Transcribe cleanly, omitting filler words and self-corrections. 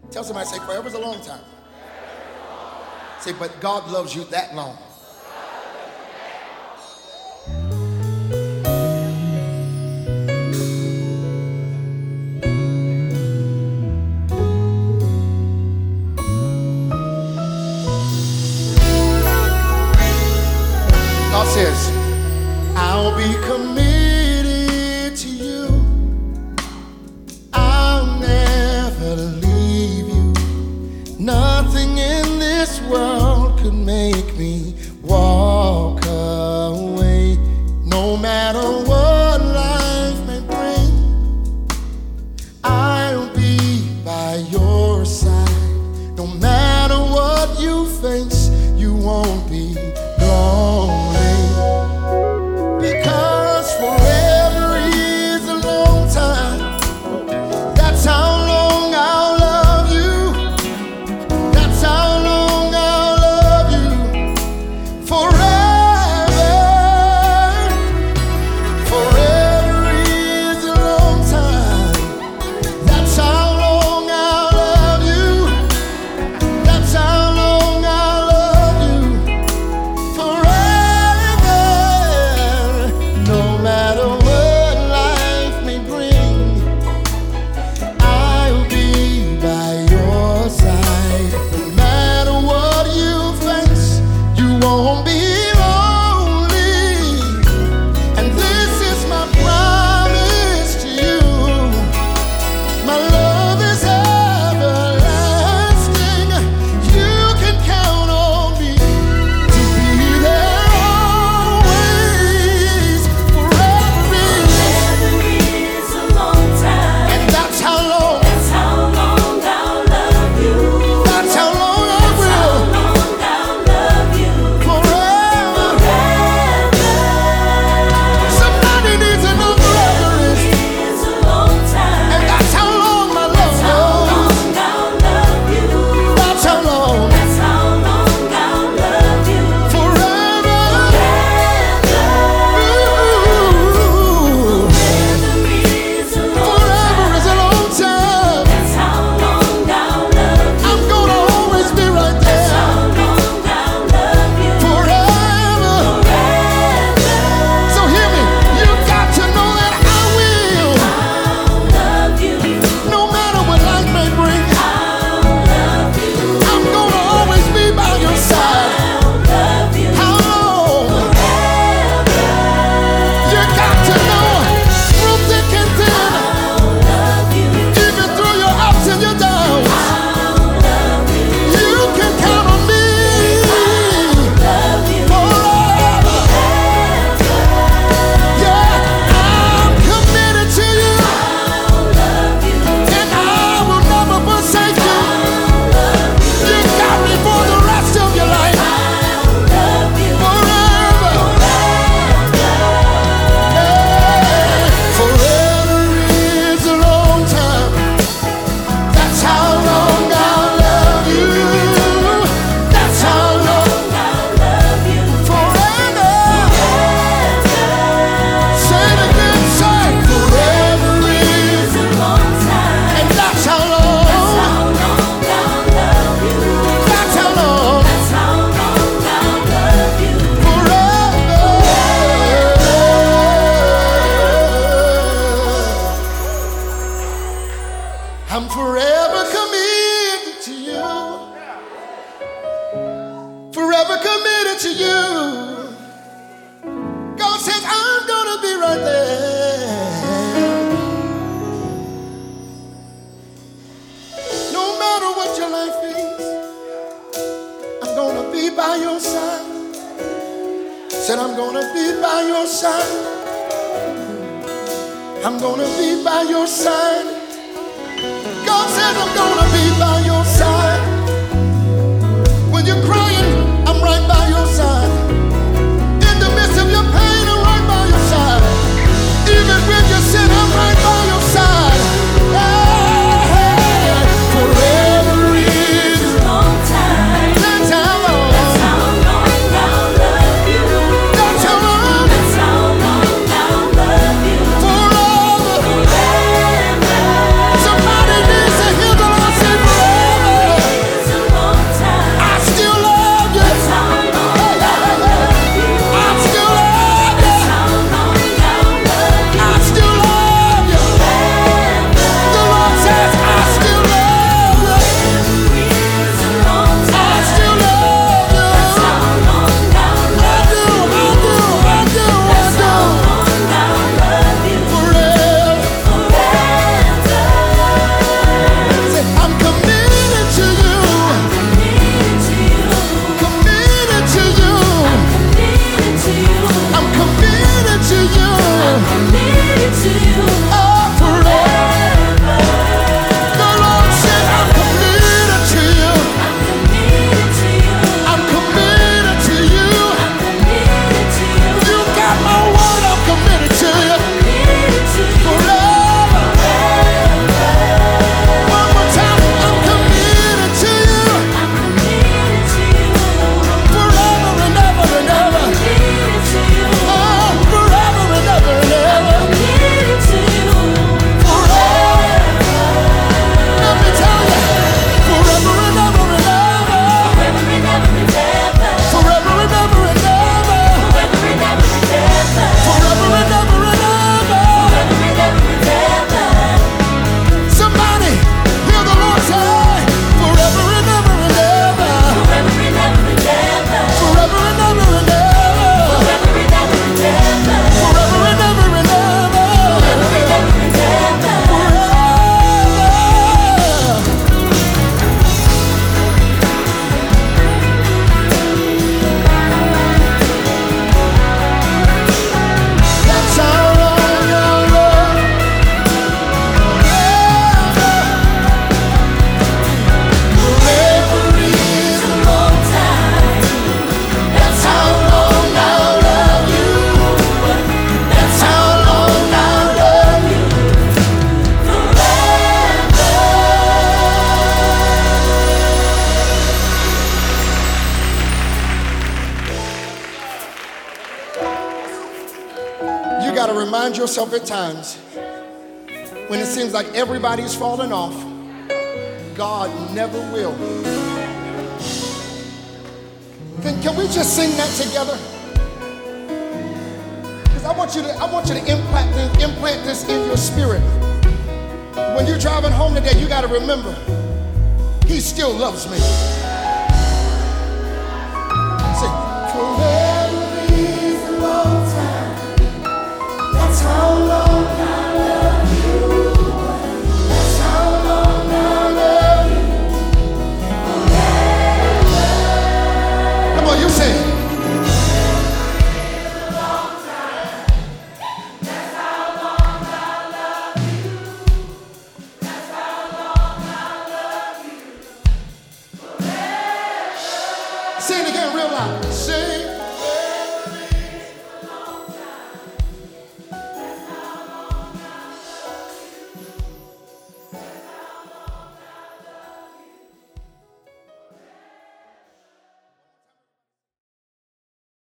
Tell somebody, say, forever's a long time. Say, but God loves you that long. God says, I'll be committed to you. I'll never leave you. Nothing in this world could make me walk away. No matter what life may bring, I'll be by your side. No matter what you face, you won't be lonely. Because forever is a long time. That's how long I'll love you. That's how long I'll love you. Forever. Forever is a long time. That's how long I'll love you. That's how long I'll love you. Forever. No matter what life may bring, I'll be by your side. No matter what you face, you won't be lonely. And this is my promise to you. My love is everlasting. You can count on me to be there always. Forever is a long time. and that's how long. That's how long I'll love you. That's how long I That's how will. long I'll love you. Forever. Forever Somebody needs to know forever is. is a long time. And that's how long my love That's how goes. long I'll love you. That's how long. That's how long I'll love you. Forever. Ooh. Forever is a long Forever is a time. long time. That's how long I'll love you. I'm gonna always be right That's how there. long I'll love you. Forever. Forever So hear me. You got to know that I will. I'll love you. No matter what life may bring, I'll love you. I'm gonna always be by your side. I'll love you. How long? Forever You got to know. Through thick and thin, I'll love you. even through your ups and your downs, I'll love you. you can count on me. Love you. Forever. Yeah, I'm committed to you, I'll love you. and I will never forsake you. You got me for the rest of your life. I'll love you. Forever. Forever is a long time. That's how long I'll love you. That's how long. I'll love you. Forever. Say it again, say forever is. It's a long time. And that's how How long. long I'll love you. That's how long. That's how long I'll love you. Forever. I'm forever committed to you. Forever committed to you. God says I'm gonna be right there. No matter what your life is, I'm gonna be by your side. Said I'm gonna be by your side. I'm gonna be by your side. God says I'm gonna be by your side. When you're crying, I'm right by your side. In the midst of your pain, I'm right by your side. Even when you sin, I'm right by your side. Hey, forever is. It's a long time. That's how long. That's how long I'll love you. That's how long. That's how long I'll love you. Forever. Forever. Somebody needs to hear the Lord say. remind yourself at times when it seems like everybody's falling off, God never will. Can we just sing that together? Because I want you to implant this in your spirit. When you're driving home today, you got to remember, He still loves me. Sing. Forever is a long time. That's how long I love you. That's how long I love you. Forever. Come on, you sing. Say it again real loud. Say